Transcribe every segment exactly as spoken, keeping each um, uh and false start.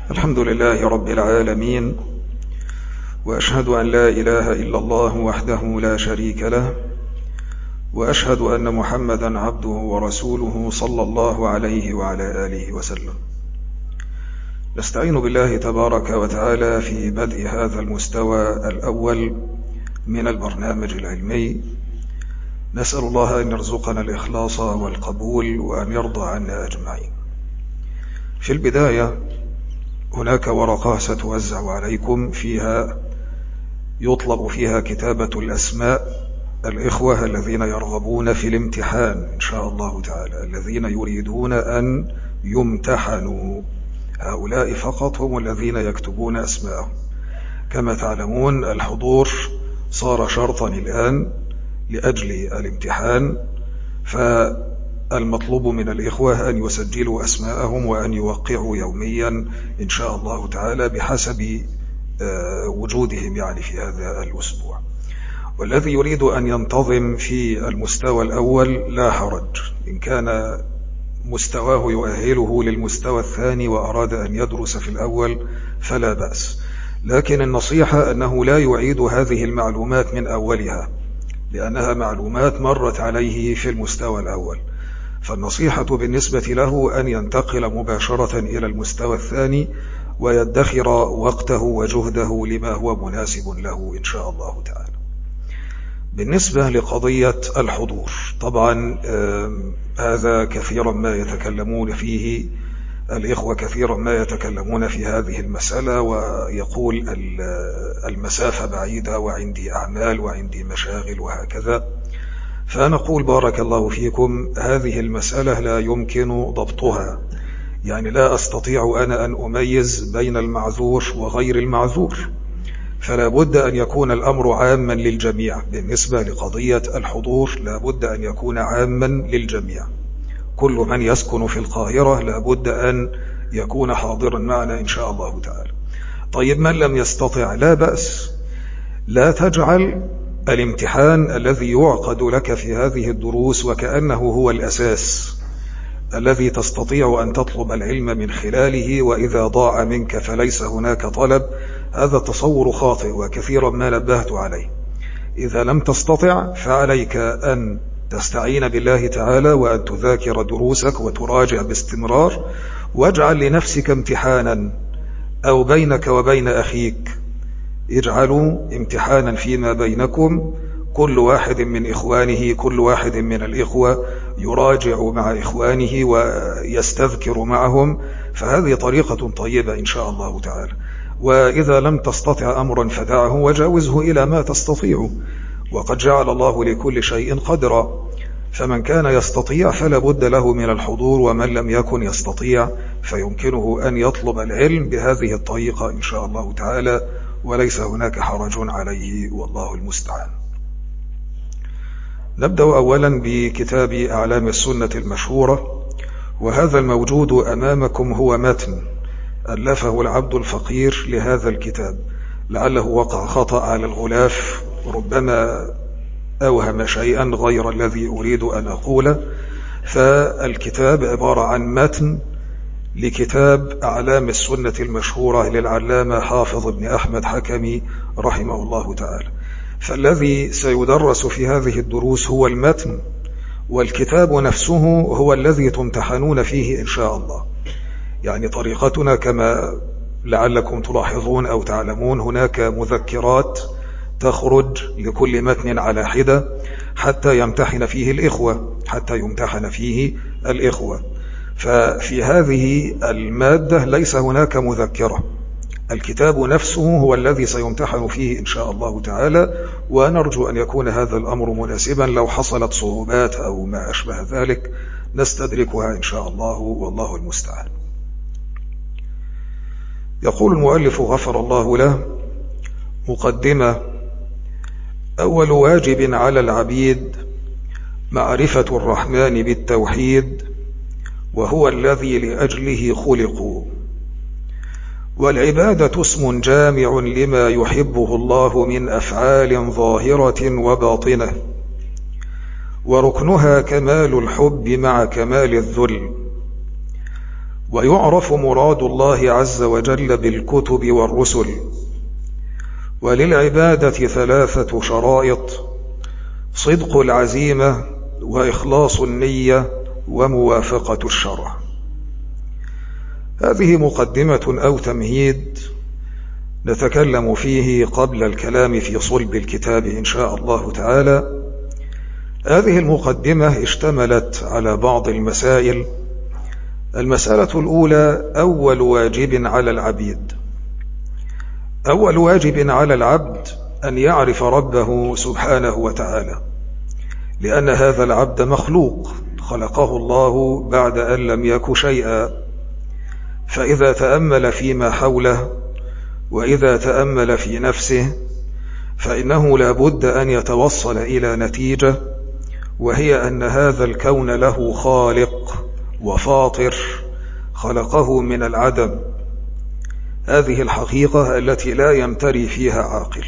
الحمد لله رب العالمين، وأشهد أن لا إله إلا الله وحده لا شريك له، وأشهد أن محمدا عبده ورسوله صلى الله عليه وعلى آله وسلم. نستعين بالله تبارك وتعالى في بدء هذا المستوى الأول من البرنامج العلمي. نسأل الله أن يرزقنا الإخلاص والقبول وأن يرضى عنا أجمعين. في البداية هناك ورقة ستوزع عليكم، فيها يطلب فيها كتابة الأسماء الإخوة الذين يرغبون في الامتحان إن شاء الله تعالى، الذين يريدون أن يمتحنوا. هؤلاء فقط هم الذين يكتبون أسماءهم. كما تعلمون الحضور صار شرطا الآن لأجل الامتحان، فالمطلوب من الإخوة أن يسجلوا أسماءهم وأن يوقعوا يوميا إن شاء الله تعالى بحسب وجودهم يعني في هذا الأسبوع. والذي يريد أن ينتظم في المستوى الأول لا حرج، إن كان مستواه يؤهله للمستوى الثاني وأراد أن يدرس في الأول فلا بأس، لكن النصيحة أنه لا يعيد هذه المعلومات من أولها، لأنها معلومات مرت عليه في المستوى الأول. فالنصيحة بالنسبة له أن ينتقل مباشرة إلى المستوى الثاني ويدخر وقته وجهده لما هو مناسب له إن شاء الله تعالى. بالنسبة لقضية الحضور، طبعا هذا كثيرا ما يتكلمون فيه الإخوة، كثيرا ما يتكلمون في هذه المسألة، ويقول المسافة بعيدة وعندي أعمال وعندي مشاغل وهكذا. فنقول بارك الله فيكم، هذه المسألة لا يمكن ضبطها، يعني لا أستطيع أنا أن أميز بين المعذور وغير المعذور، فلا بد أن يكون الأمر عاما للجميع. بالنسبة لقضية الحضور لا بد أن يكون عاما للجميع، كل من يسكن في القاهرة لا بد أن يكون حاضرا معنا إن شاء الله تعالى. طيب من لم يستطع لا بأس، لا تجعل الامتحان الذي يعقد لك في هذه الدروس وكأنه هو الأساس الذي تستطيع أن تطلب العلم من خلاله، وإذا ضاع منك فليس هناك طلب. هذا تصور خاطئ وكثيرا ما نبهت عليه. إذا لم تستطع فعليك أن تستعين بالله تعالى وأن تذاكر دروسك وتراجع باستمرار، واجعل لنفسك امتحانا أو بينك وبين أخيك، اجعلوا امتحانا فيما بينكم، كل واحد من إخوانه كل واحد من الإخوة يراجع مع إخوانه ويستذكر معهم، فهذه طريقة طيبة إن شاء الله تعالى. وإذا لم تستطع أمرا فدعه وجاوزه إلى ما تستطيع، وقد جعل الله لكل شيء قدرا، فمن كان يستطيع فلا بد له من الحضور، ومن لم يكن يستطيع فيمكنه أن يطلب العلم بهذه الطريقة إن شاء الله تعالى، وليس هناك حرج عليه، والله المستعان. نبدأ أولا بكتاب أعلام السنة المشهورة، وهذا الموجود أمامكم هو متن ألفه العبد الفقير لهذا الكتاب، لعله وقع خطأ على الغلاف، ربما أوهم شيئا غير الذي أريد أن أقوله. فالكتاب عبارة عن متن لكتاب أعلام السنة المشهورة للعلامة حافظ بن أحمد حكمي رحمه الله تعالى. فالذي سيدرس في هذه الدروس هو المتن، والكتاب نفسه هو الذي تمتحنون فيه إن شاء الله. يعني طريقتنا كما لعلكم تلاحظون أو تعلمون، هناك مذكرات تخرج لكل متن على حدة حتى يمتحن فيه الإخوة حتى يمتحن فيه الإخوة. ففي هذه المادة ليس هناك مذكرة، الكتاب نفسه هو الذي سيمتحن فيه إن شاء الله تعالى، ونرجو أن يكون هذا الأمر مناسبا. لو حصلت صعوبات أو ما أشبه ذلك نستدركها إن شاء الله، والله المستعان. يقول المؤلف غفر الله له: مقدمة. أول واجب على العبيد معرفة الرحمن بالتوحيد، وهو الذي لأجله خلقوا، والعبادة اسم جامع لما يحبه الله من أفعال ظاهرة وباطنة، وركنها كمال الحب مع كمال الذل، ويعرف مراد الله عز وجل بالكتب والرسل. وللعبادة ثلاثة شرائط: صدق العزيمة، وإخلاص النية، وموافقة الشرع. هذه مقدمة أو تمهيد نتكلم فيه قبل الكلام في صلب الكتاب إن شاء الله تعالى. هذه المقدمة اشتملت على بعض المسائل. المسألة الأولى: أول واجب على العبيد. أول واجب على العبد أن يعرف ربه سبحانه وتعالى، لأن هذا العبد مخلوق خلقه الله بعد أن لم يك شيئا، فإذا تأمل فيما حوله وإذا تأمل في نفسه فإنه لا بد أن يتوصل إلى نتيجة، وهي أن هذا الكون له خالق وفاطر خلقه من العدم. هذه الحقيقة التي لا يمتري فيها عاقل،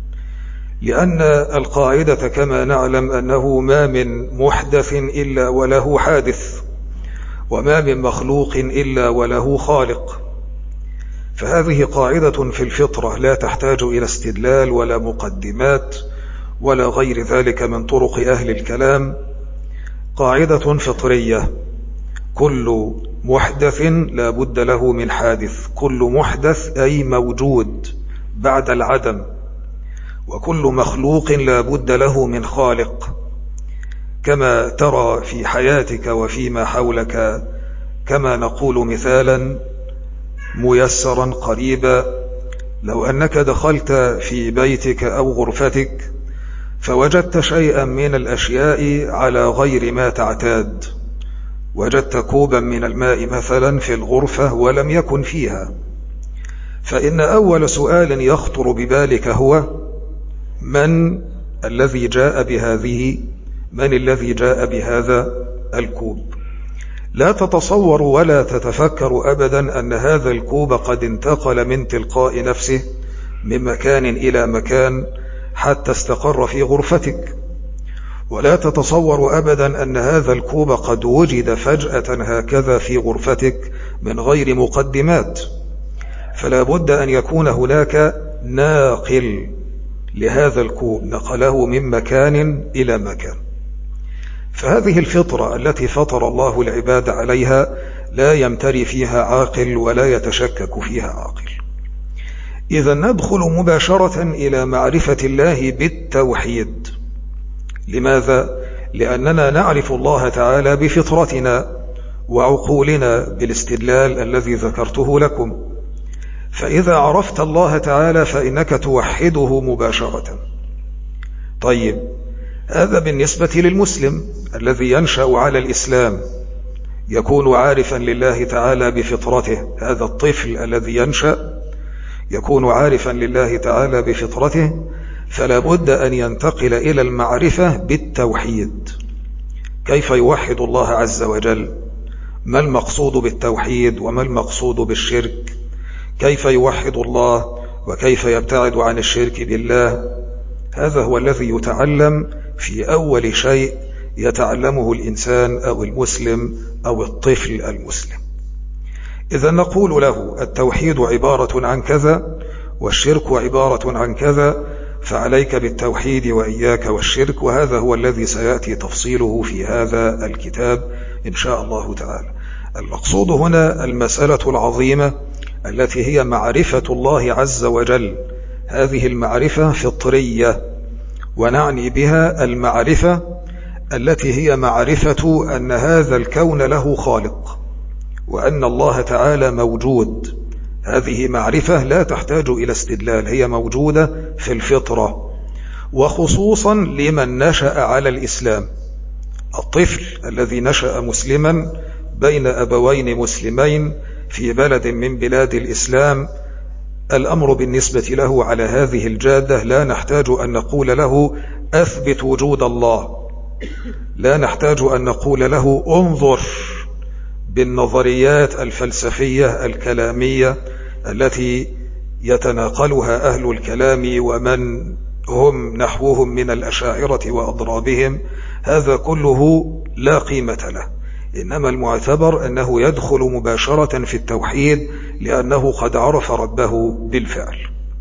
لأن القاعدة كما نعلم أنه ما من محدث إلا وله حادث، وما من مخلوق إلا وله خالق. فهذه قاعدة في الفطرة لا تحتاج إلى استدلال ولا مقدمات ولا غير ذلك من طرق أهل الكلام. قاعدة فطرية: كل محدث لا بد له من حادث. كل محدث أي موجود بعد العدم، وكل مخلوق لا بد له من خالق. كما ترى في حياتك وفيما حولك، كما نقول مثالا ميسرا قريبا: لو أنك دخلت في بيتك أو غرفتك فوجدت شيئا من الأشياء على غير ما تعتاد، وجدت كوبا من الماء مثلا في الغرفة ولم يكن فيها، فإن أول سؤال يخطر ببالك هو: من الذي جاء بهذه من الذي جاء بهذا الكوب؟ لا تتصور ولا تتفكر أبدا أن هذا الكوب قد انتقل من تلقاء نفسه من مكان إلى مكان حتى استقر في غرفتك، ولا تتصور أبدا أن هذا الكوب قد وجد فجأة هكذا في غرفتك من غير مقدمات. فلا بد أن يكون هناك ناقل لهذا الكوب، نقله من مكان إلى مكان. فهذه الفطرة التي فطر الله العباد عليها لا يمتري فيها عاقل ولا يتشكك فيها عاقل. إذا ندخل مباشرة إلى معرفة الله بالتوحيد. لماذا؟ لأننا نعرف الله تعالى بفطرتنا وعقولنا بالاستدلال الذي ذكرته لكم. فإذا عرفت الله تعالى فإنك توحده مباشرة. طيب، هذا بالنسبة للمسلم الذي ينشأ على الإسلام، يكون عارفا لله تعالى بفطرته. هذا الطفل الذي ينشأ يكون عارفا لله تعالى بفطرته، فلا بد أن ينتقل إلى المعرفة بالتوحيد. كيف يوحد الله عز وجل؟ ما المقصود بالتوحيد وما المقصود بالشرك؟ كيف يوحد الله وكيف يبتعد عن الشرك بالله؟ هذا هو الذي يتعلم في أول شيء يتعلمه الإنسان أو المسلم أو الطفل المسلم. إذا نقول له: التوحيد عبارة عن كذا، والشرك عبارة عن كذا، فعليك بالتوحيد وإياك والشرك. وهذا هو الذي سيأتي تفصيله في هذا الكتاب إن شاء الله تعالى. المقصود هنا المسألة العظيمة التي هي معرفة الله عز وجل. هذه المعرفة فطرية، ونعني بها المعرفة التي هي معرفة أن هذا الكون له خالق، وأن الله تعالى موجود. هذه معرفة لا تحتاج إلى استدلال، هي موجودة في الفطرة، وخصوصا لمن نشأ على الإسلام. الطفل الذي نشأ مسلما بين أبوين مسلمين في بلد من بلاد الإسلام، الأمر بالنسبة له على هذه الجادة لا نحتاج أن نقول له: أثبت وجود الله. لا نحتاج أن نقول له: انظر بالنظريات الفلسفية الكلامية التي يتناقلها أهل الكلام ومن هم نحوهم من الأشاعرة وأضرابهم. هذا كله لا قيمة له. إنما المعتبر أنه يدخل مباشرة في التوحيد لأنه قد عرف ربه بالفعل.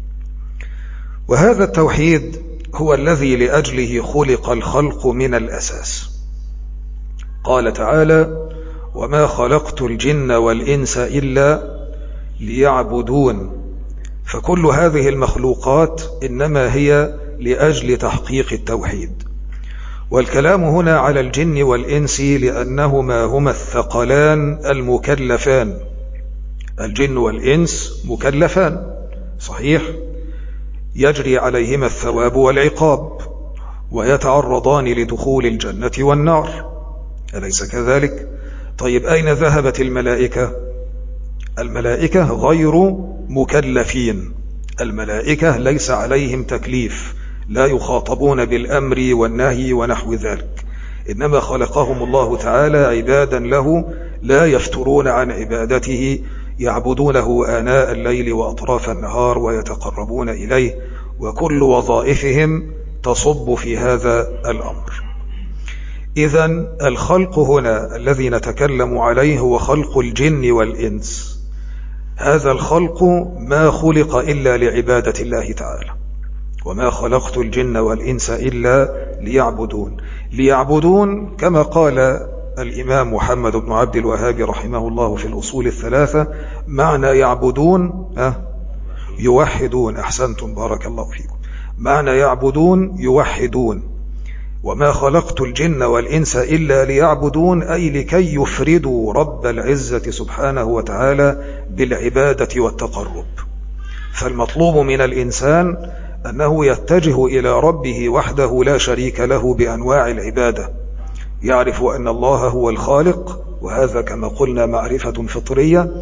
وهذا التوحيد هو الذي لأجله خلق الخلق من الأساس. قال تعالى: وما خلقت الجن والإنس إلا ليعبدون. فكل هذه المخلوقات إنما هي لأجل تحقيق التوحيد. والكلام هنا على الجن والإنس لأنهما هما الثقلان المكلفان. الجن والإنس مكلفان صحيح، يجري عليهما الثواب والعقاب، ويتعرضان لدخول الجنة والنار، أليس كذلك؟ طيب أين ذهبت الملائكة؟ الملائكة غير مكلفين، الملائكة ليس عليهم تكليف، لا يخاطبون بالأمر والنهي ونحو ذلك، إنما خلقهم الله تعالى عبادا له لا يفترون عن عبادته، يعبدونه آناء الليل وأطراف النهار ويتقربون إليه، وكل وظائفهم تصب في هذا الأمر. إذن الخلق هنا الذي نتكلم عليه هو خلق الجن والإنس. هذا الخلق ما خلق إلا لعبادة الله تعالى. وما خلقت الجن والإنس إلا ليعبدون. ليعبدون كما قال الإمام محمد بن عبد الوهاب رحمه الله في الأصول الثلاثة: معنى يعبدون يوحدون. أحسنتم، بارك الله فيكم. معنى يعبدون يوحدون. وما خلقت الجن والإنس إلا ليعبدون، أي لكي يفردوا رب العزة سبحانه وتعالى بالعبادة والتقرب. فالمطلوب من الإنسان أنه يتجه إلى ربه وحده لا شريك له بأنواع العبادة، يعرف أن الله هو الخالق، وهذا كما قلنا معرفة فطرية،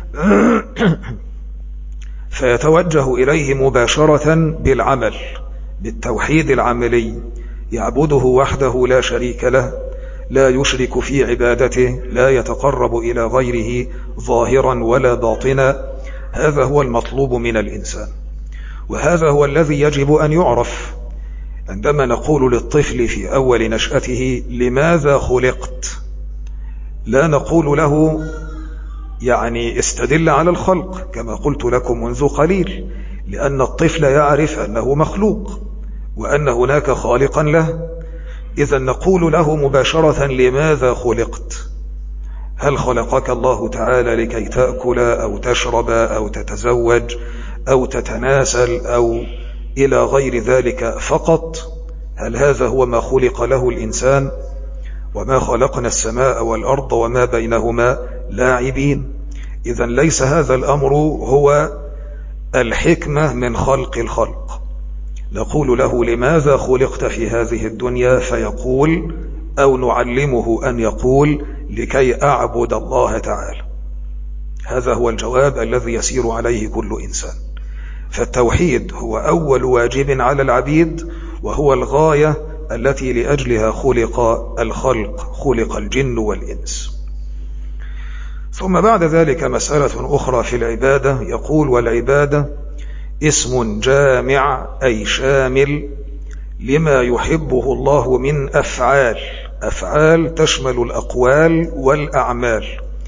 فيتوجه إليه مباشرة بالعمل، بالتوحيد العملي، يعبده وحده لا شريك له، لا يشرك في عبادته، لا يتقرب إلى غيره ظاهرا ولا باطنا. هذا هو المطلوب من الإنسان، وهذا هو الذي يجب أن يعرف. عندما نقول للطفل في أول نشأته: لماذا خلقت؟ لا نقول له يعني استدل على الخلق كما قلت لكم منذ قليل، لأن الطفل يعرف أنه مخلوق وأن هناك خالقا له. إذا نقول له مباشرة: لماذا خلقت؟ هل خلقك الله تعالى لكي تأكل أو تشرب أو تتزوج أو تتناسل أو إلى غير ذلك فقط؟ هل هذا هو ما خلق له الإنسان؟ وما خلقنا السماء والأرض وما بينهما لاعبين. إذا ليس هذا الأمر هو الحكمة من خلق الخلق. نقول له: لماذا خلقت في هذه الدنيا؟ فيقول، أو نعلمه أن يقول: لكي أعبد الله تعالى. هذا هو الجواب الذي يسير عليه كل إنسان. فالتوحيد هو أول واجب على العبيد، وهو الغاية التي لأجلها خلق الخلق، خلق الجن والإنس. ثم بعد ذلك مسألة أخرى في العبادة، يقول: والعبادة اسم جامع أي شامل لما يحبه الله من أفعال. أفعال تشمل الأقوال والأعمال.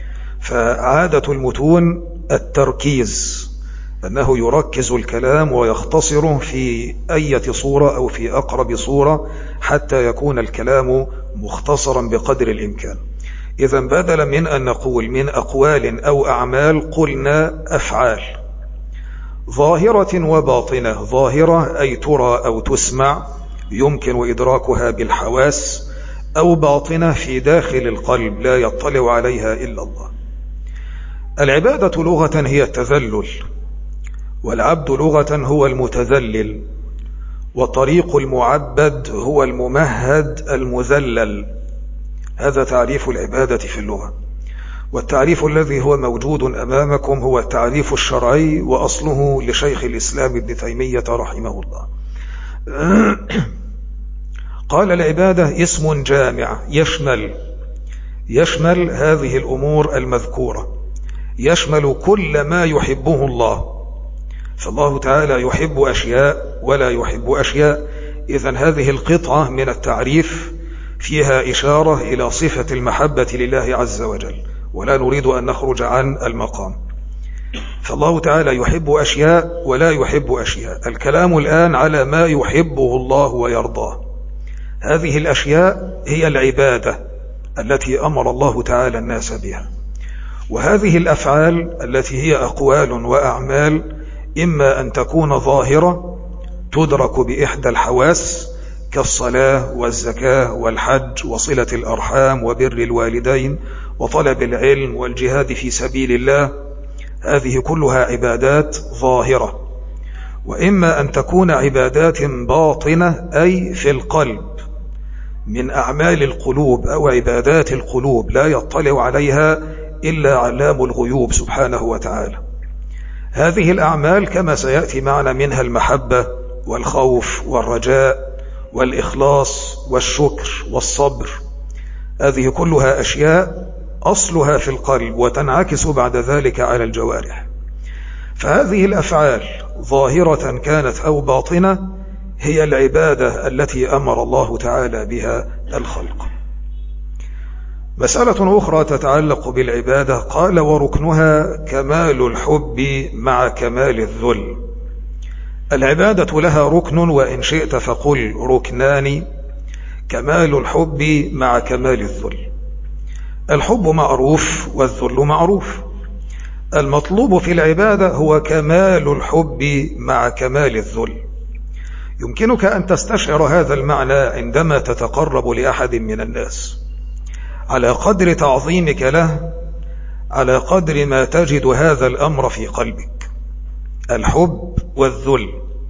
فعادة المتون التركيز، أنه يركز الكلام ويختصره في أي صورة أو في أقرب صورة حتى يكون الكلام مختصرا بقدر الإمكان. إذا بدلا من أن نقول من أقوال أو أعمال قلنا أفعال ظاهرة وباطنة. ظاهرة أي ترى أو تسمع يمكن إدراكها بالحواس، أو باطنة في داخل القلب لا يطلع عليها إلا الله. العبادة لغة هي التذلل، والعبد لغة هو المتذلل، وطريق المعبد هو الممهد المذلل. هذا تعريف العبادة في اللغة. والتعريف الذي هو موجود أمامكم هو التعريف الشرعي، وأصله لشيخ الإسلام ابن تيمية رحمه الله. قال: العبادة اسم جامع يشمل يشمل هذه الأمور المذكورة، يشمل كل ما يحبه الله. فالله تعالى يحب أشياء ولا يحب أشياء. إذن هذه القطعة من التعريف فيها إشارة إلى صفة المحبة لله عز وجل، ولا نريد أن نخرج عن المقام. فالله تعالى يحب أشياء ولا يحب أشياء. الكلام الآن على ما يحبه الله ويرضاه. هذه الأشياء هي العبادة التي أمر الله تعالى الناس بها، وهذه الأفعال التي هي أقوال وأعمال إما أن تكون ظاهرة تدرك بإحدى الحواس كالصلاة والزكاة والحج وصلة الأرحام وبر الوالدين وطلب العلم والجهاد في سبيل الله، هذه كلها عبادات ظاهرة. وإما أن تكون عبادات باطنة أي في القلب من أعمال القلوب أو عبادات القلوب لا يطلع عليها إلا علام الغيوب سبحانه وتعالى. هذه الأعمال كما سيأتي معنا منها المحبة والخوف والرجاء والإخلاص والشكر والصبر، هذه كلها أشياء أصلها في القلب وتنعكس بعد ذلك على الجوارح. فهذه الأفعال ظاهرة كانت أو باطنة هي العبادة التي أمر الله تعالى بها الخلق. مسألة أخرى تتعلق بالعبادة، قال وركنها كمال الحب مع كمال الذل. العبادة لها ركن وإن شئت فقل ركنان، كمال الحب مع كمال الذل. الحب معروف والذل معروف. المطلوب في العبادة هو كمال الحب مع كمال الذل. يمكنك أن تستشعر هذا المعنى عندما تتقرب لأحد من الناس. على قدر تعظيمك له على قدر ما تجد هذا الأمر في قلبك، الحب والذل.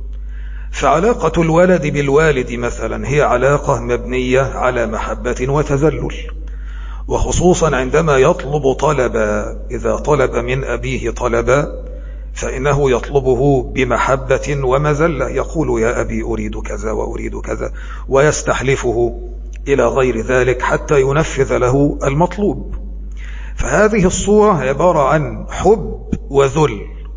فعلاقة الولد بالوالد مثلا هي علاقة مبنية على محبة وتذلل، وخصوصا عندما يطلب طلبا، إذا طلب من أبيه طلبا فإنه يطلبه بمحبة ومذلة، يقول يا أبي أريد كذا وأريد كذا، ويستحلفه إلى غير ذلك حتى ينفذ له المطلوب. فهذه الصورة عبارة عن حب وذل.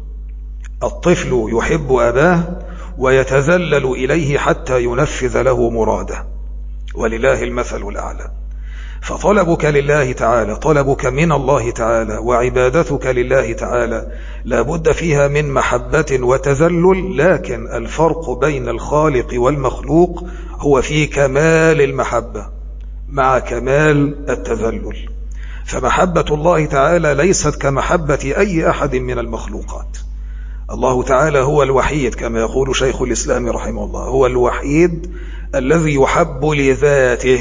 الطفل يحب أباه ويتذلل إليه حتى ينفذ له مراده، ولله المثل الأعلى. فطلبك لله تعالى، طلبك من الله تعالى وعبادتك لله تعالى لا بد فيها من محبة وتذلل، لكن الفرق بين الخالق والمخلوق هو في كمال المحبة مع كمال التذلل. فمحبة الله تعالى ليست كمحبة أي أحد من المخلوقات. الله تعالى هو الوحيد كما يقول شيخ الإسلام رحمه الله، هو الوحيد الذي يحب لذاته،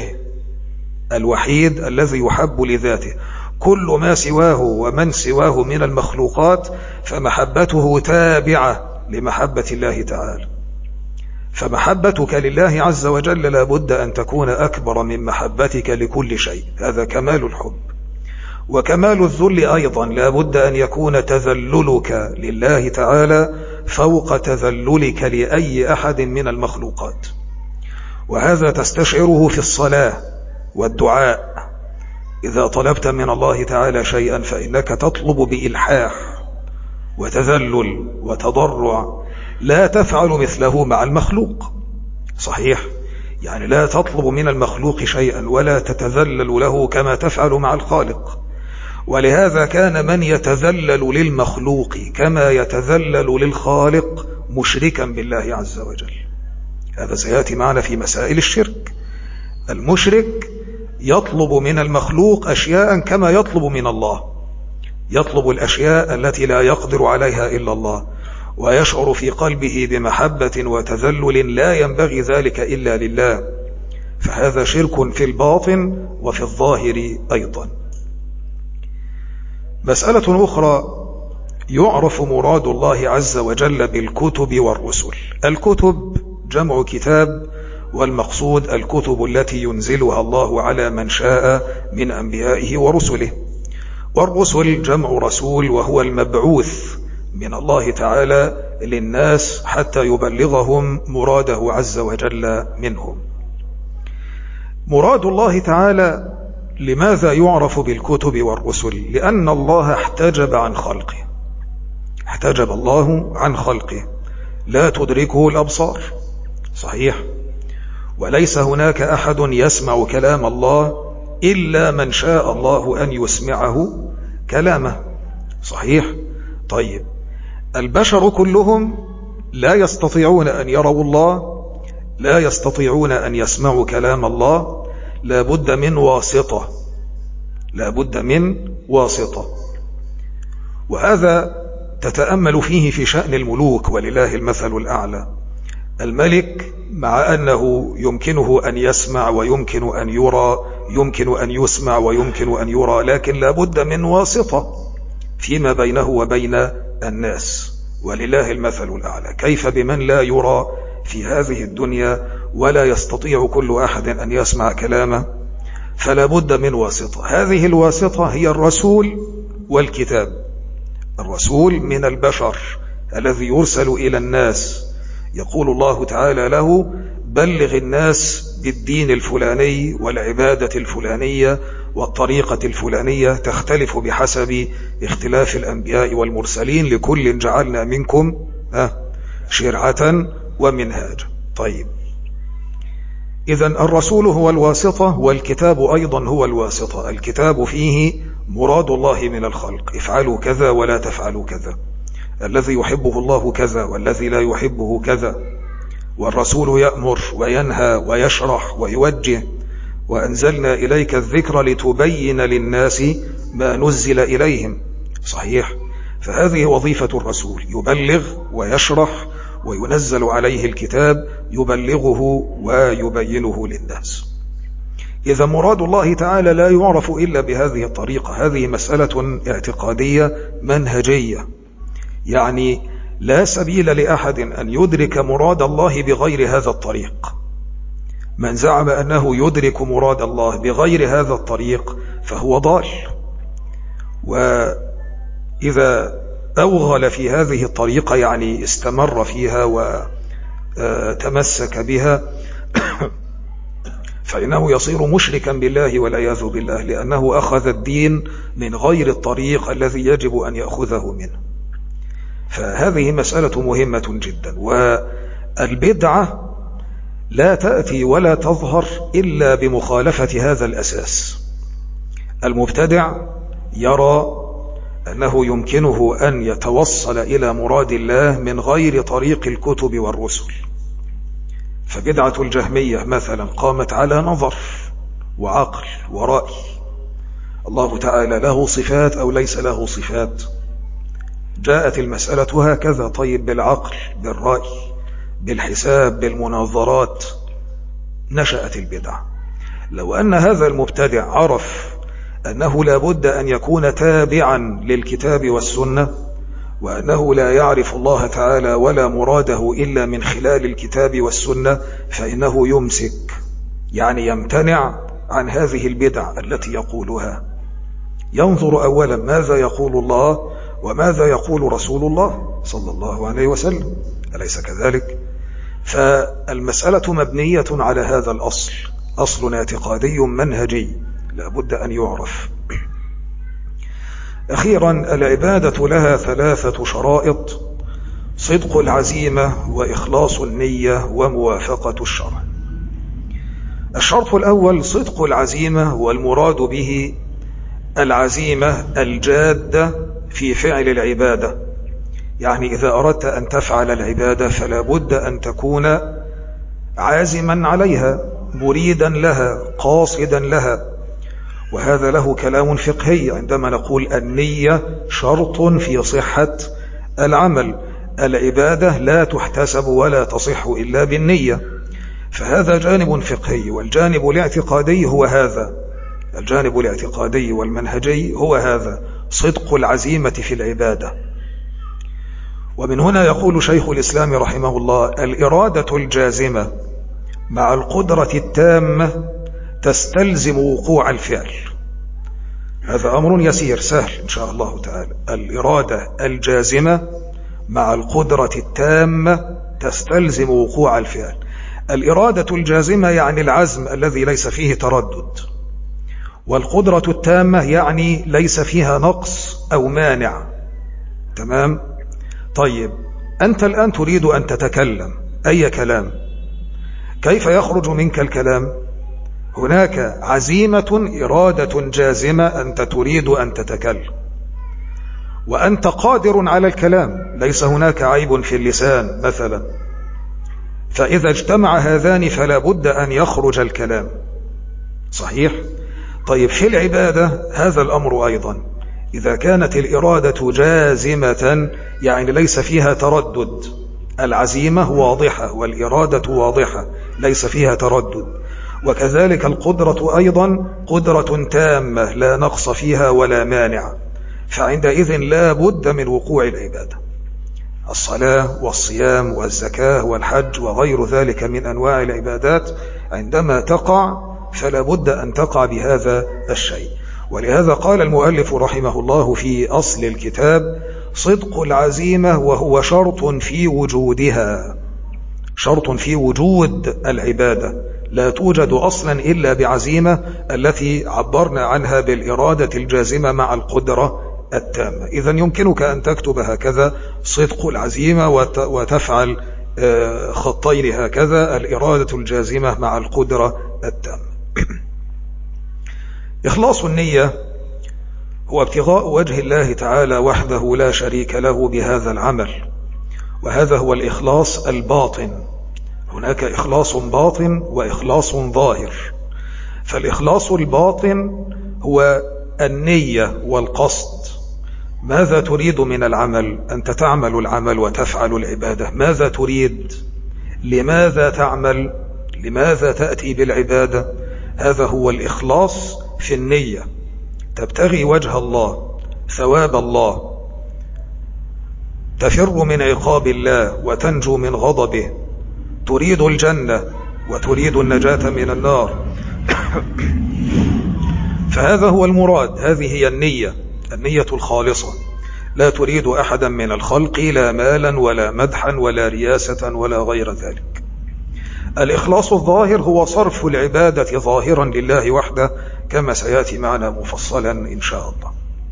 الوحيد الذي يحب لذاته. كل ما سواه ومن سواه من المخلوقات فمحبته تابعة لمحبة الله تعالى. فمحبتك لله عز وجل لا بد أن تكون أكبر من محبتك لكل شيء، هذا كمال الحب. وكمال الذل أيضا لا بد أن يكون تذللك لله تعالى فوق تذللك لأي أحد من المخلوقات. وهذا تستشعره في الصلاة والدعاء. إذا طلبت من الله تعالى شيئا فإنك تطلب بإلحاح وتذلل وتضرع، لا تفعل مثله مع المخلوق. صحيح، يعني لا تطلب من المخلوق شيئا ولا تتذلل له كما تفعل مع الخالق. ولهذا كان من يتذلل للمخلوق كما يتذلل للخالق مشركا بالله عز وجل. هذا سيأتي معنا في مسائل الشرك. المشرك يطلب من المخلوق أشياء كما يطلب من الله، يطلب الأشياء التي لا يقدر عليها إلا الله، ويشعر في قلبه بمحبة وتذلل لا ينبغي ذلك إلا لله. فهذا شرك في الباطن وفي الظاهر أيضا. مسألة أخرى، يعرف مراد الله عز وجل بالكتب والرسل. الكتب جمع كتاب، والمقصود الكتب التي ينزلها الله على من شاء من أنبيائه ورسله. والرسل جمع رسول، وهو المبعوث من الله تعالى للناس حتى يبلغهم مراده عز وجل منهم. مراد الله تعالى لماذا يعرف بالكتب والرسل؟ لأن الله احتجب عن خلقه، احتجب الله عن خلقه، لا تدركه الأبصار. صحيح. وليس هناك أحد يسمع كلام الله إلا من شاء الله أن يسمعه كلامه. صحيح؟ طيب، البشر كلهم لا يستطيعون أن يروا الله، لا يستطيعون أن يسمعوا كلام الله، لا بد من واسطة، لا بد من واسطة. وهذا تتأمل فيه في شأن الملوك، ولله المثل الأعلى. الملك مع أنه يمكنه أن يسمع ويمكن أن يرى، يمكن أن يسمع ويمكن أن يرى، لكن لا بد من واسطة فيما بينه وبين الناس، ولله المثل الأعلى. كيف بمن لا يرى في هذه الدنيا ولا يستطيع كل أحد أن يسمع كلامه؟ فلا بد من واسطة. هذه الواسطة هي الرسول والكتاب. الرسول من البشر الذي يرسل إلى الناس، يقول الله تعالى له: بلغ الناس بالدين الفلاني والعبادة الفلانية والطريقة الفلانية، تختلف بحسب اختلاف الأنبياء والمرسلين، لكل جعلنا منكم شرعة ومنهاجا. طيب، إذن الرسول هو الواسطة، والكتاب أيضا هو الواسطة. الكتاب فيه مراد الله من الخلق: افعلوا كذا ولا تفعلوا كذا، الذي يحبه الله كذا والذي لا يحبه كذا. والرسول يأمر وينهى ويشرح ويوجه: وأنزلنا إليك الذكر لتبين للناس ما نزل إليهم. صحيح؟ فهذه وظيفة الرسول: يبلغ ويشرح وينزل عليه الكتاب، يبلغه ويبينه للناس. إذا مراد الله تعالى لا يعرف إلا بهذه الطريقة. هذه مسألة اعتقادية منهجية، يعني لا سبيل لأحد أن يدرك مراد الله بغير هذا الطريق. من زعم أنه يدرك مراد الله بغير هذا الطريق فهو ضال، وإذا أوغل في هذه الطريقة، يعني استمر فيها وتمسك بها، فإنه يصير مشركا بالله والعياذ بالله، لأنه أخذ الدين من غير الطريق الذي يجب أن يأخذه منه. فهذه مسألة مهمة جدا. والبدعة لا تأتي ولا تظهر إلا بمخالفة هذا الأساس. المبتدع يرى أنه يمكنه أن يتوصل إلى مراد الله من غير طريق الكتب والرسل. فبدعة الجهمية مثلا قامت على نظر وعقل ورأي: الله تعالى له صفات أو ليس له صفات؟ جاءت المسألة هكذا. طيب، بالعقل، بالرأي، بالحساب، بالمناظرات نشأت البدعة. لو أن هذا المبتدع عرف أنه لا بد أن يكون تابعا للكتاب والسنة، وأنه لا يعرف الله تعالى ولا مراده إلا من خلال الكتاب والسنة، فإنه يمسك، يعني يمتنع عن هذه البدع التي يقولها. ينظر أولا ماذا يقول الله وماذا يقول رسول الله صلى الله عليه وسلم، أليس كذلك؟ فالمسألة مبنية على هذا الأصل، أصل اعتقادي منهجي لا بد أن يعرف. أخيرا، العبادة لها ثلاثة شرائط: صدق العزيمة وإخلاص النية وموافقة الشرع. الشرط الأول صدق العزيمة، والمراد به العزيمة الجادة في فعل العبادة. يعني إذا أردت أن تفعل العبادة فلا بد أن تكون عازما عليها، مريدا لها، قاصدا لها. وهذا له كلام فقهي عندما نقول النية شرط في صحة العمل. العبادة لا تحتسب ولا تصح إلا بالنية. فهذا جانب فقهي. والجانب الاعتقادي هو هذا، الجانب الاعتقادي والمنهجي هو هذا: صدق العزيمة في العبادة. ومن هنا يقول شيخ الإسلام رحمه الله: الإرادة الجازمة مع القدرة التامة تستلزم وقوع الفعل. هذا أمر يسير سهل إن شاء الله تعالى. الإرادة الجازمة مع القدرة التامة تستلزم وقوع الفعل. الإرادة الجازمة يعني العزم الذي ليس فيه تردد، والقدرة التامة يعني ليس فيها نقص أو مانع. تمام؟ طيب، أنت الآن تريد أن تتكلم أي كلام، كيف يخرج منك الكلام؟ هناك عزيمة إرادة جازمة أنت تريد أن تتكلم، وأنت قادر على الكلام، ليس هناك عيب في اللسان مثلا، فإذا اجتمع هذان فلا بد أن يخرج الكلام. صحيح؟ طيب في العبادة هذا الأمر أيضا، إذا كانت الإرادة جازمة يعني ليس فيها تردد، العزيمة واضحة والإرادة واضحة ليس فيها تردد، وكذلك القدرة أيضا قدرة تامة لا نقص فيها ولا مانع، فعندئذ لا بد من وقوع العبادة. الصلاة والصيام والزكاة والحج وغير ذلك من أنواع العبادات عندما تقع فلا بد أن تقع بهذا الشيء. ولهذا قال المؤلف رحمه الله في أصل الكتاب: صدق العزيمة وهو شرط في وجودها، شرط في وجود العبادة، لا توجد أصلا إلا بعزيمة التي عبرنا عنها بالإرادة الجازمة مع القدرة التامة. إذن يمكنك أن تكتب هكذا: صدق العزيمة، وتفعل خطين هكذا: الإرادة الجازمة مع القدرة التامة. إخلاص النية هو ابتغاء وجه الله تعالى وحده لا شريك له بهذا العمل، وهذا هو الإخلاص الباطن. هناك إخلاص باطن وإخلاص ظاهر. فالإخلاص الباطن هو النية والقصد. ماذا تريد من العمل؟ أنت تعمل العمل وتفعل العبادة، ماذا تريد؟ لماذا تعمل؟ لماذا تأتي بالعبادة؟ هذا هو الإخلاص في النية. تبتغي وجه الله، ثواب الله، تفر من عقاب الله وتنجو من غضبه، تريد الجنة وتريد النجاة من النار. فهذا هو المراد، هذه هي النية، النية الخالصة. لا تريد أحدا من الخلق، لا مالا ولا مدحا ولا رياسة ولا غير ذلك. الإخلاص الظاهر هو صرف العبادة ظاهرا لله وحده، كما سيأتي معنا مفصلا إن شاء الله.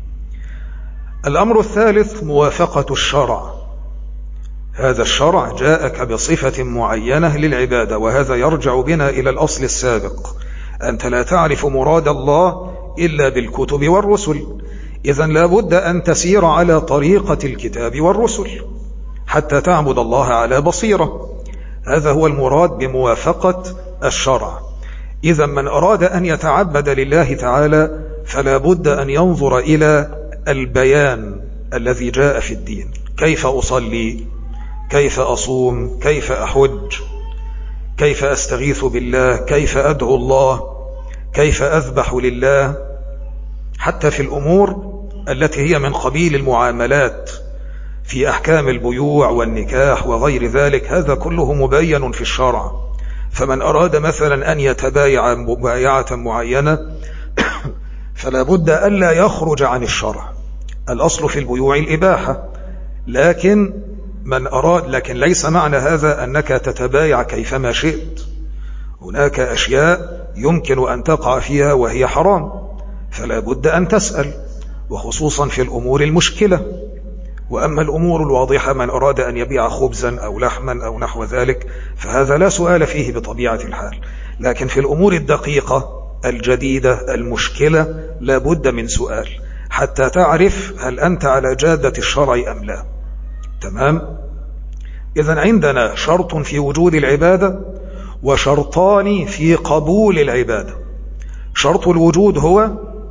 الأمر الثالث موافقة الشرع. هذا الشرع جاءك بصفة معينة للعبادة، وهذا يرجع بنا إلى الأصل السابق: أنت لا تعرف مراد الله إلا بالكتب والرسل، إذن لا بد أن تسير على طريقة الكتاب والرسل حتى تعبد الله على بصيرة. هذا هو المراد بموافقة الشرع. إذن من أراد أن يتعبد لله تعالى فلا بد أن ينظر إلى البيان الذي جاء في الدين: كيف أصلي، كيف أصوم، كيف أحج، كيف أستغيث بالله، كيف أدعو الله، كيف أذبح لله. حتى في الأمور التي هي من قبيل المعاملات في أحكام البيوع والنكاح وغير ذلك، هذا كله مبين في الشرع. فمن أراد مثلا أن يتبايع مبايعة معينة فلا بد ألا يخرج عن الشرع. الأصل في البيوع الإباحة، لكن من أراد لكن ليس معنى هذا أنك تتبايع كيفما شئت. هناك أشياء يمكن أن تقع فيها وهي حرام، فلا بد أن تسأل، وخصوصا في الأمور المشكلة. وأما الأمور الواضحة، من أراد أن يبيع خبزا أو لحما أو نحو ذلك فهذا لا سؤال فيه بطبيعة الحال. لكن في الأمور الدقيقة الجديدة المشكلة لا بد من سؤال حتى تعرف هل أنت على جادة الشرع أم لا. تمام؟ إذن عندنا شرط في وجود العبادة وشرطان في قبول العبادة. شرط الوجود هو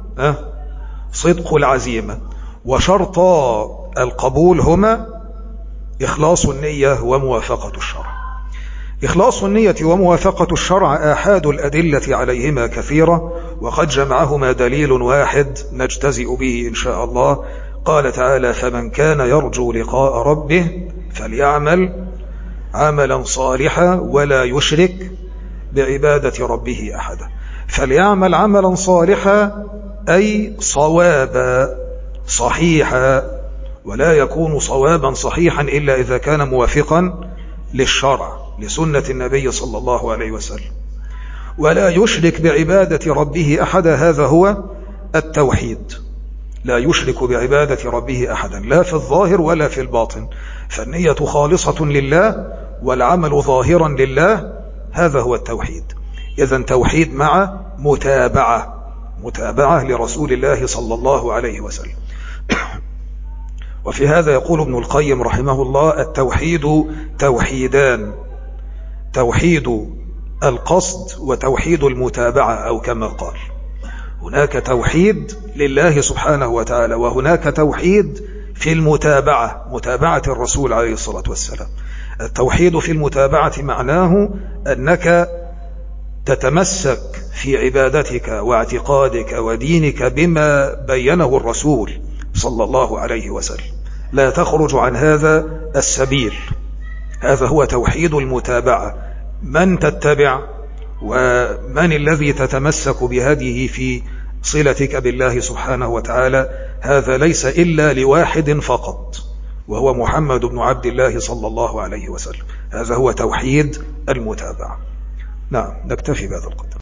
صدق العزيمة، وشرط القبول هما إخلاص النية وموافقة الشرع. إخلاص النية وموافقة الشرع آحاد الأدلة عليهما كثيرة، وقد جمعهما دليل واحد نجتزئ به إن شاء الله. قال تعالى: فمن كان يرجو لقاء ربه فليعمل عملا صالحا ولا يشرك بعبادة ربه أحدا. فليعمل عملا صالحا أي صوابا صحيحا، ولا يكون صوابا صحيحا إلا إذا كان موافقا للشرع لسنة النبي صلى الله عليه وسلم. ولا يشرك بعبادة ربه أحدا، هذا هو التوحيد. لا يشرك بعبادة ربه أحدا، لا في الظاهر ولا في الباطن. فالنية خالصة لله والعمل ظاهرا لله، هذا هو التوحيد. إذن توحيد مع متابعة، متابعة لرسول الله صلى الله عليه وسلم. وفي هذا يقول ابن القيم رحمه الله: التوحيد توحيدان، توحيد القصد وتوحيد المتابعة، أو كما قال، هناك توحيد لله سبحانه وتعالى، وهناك توحيد في المتابعة، متابعة الرسول عليه الصلاة والسلام. التوحيد في المتابعة معناه أنك تتمسك في عبادتك واعتقادك ودينك بما بينه الرسول صلى الله عليه وسلم، لا تخرج عن هذا السبيل. هذا هو توحيد المتابعة، من تتبع ومن الذي تتمسك بهديه في صلتك بالله سبحانه وتعالى. هذا ليس إلا لواحد فقط، وهو محمد بن عبد الله صلى الله عليه وسلم. هذا هو توحيد المتابعة. نعم، نكتفي بهذا القدر.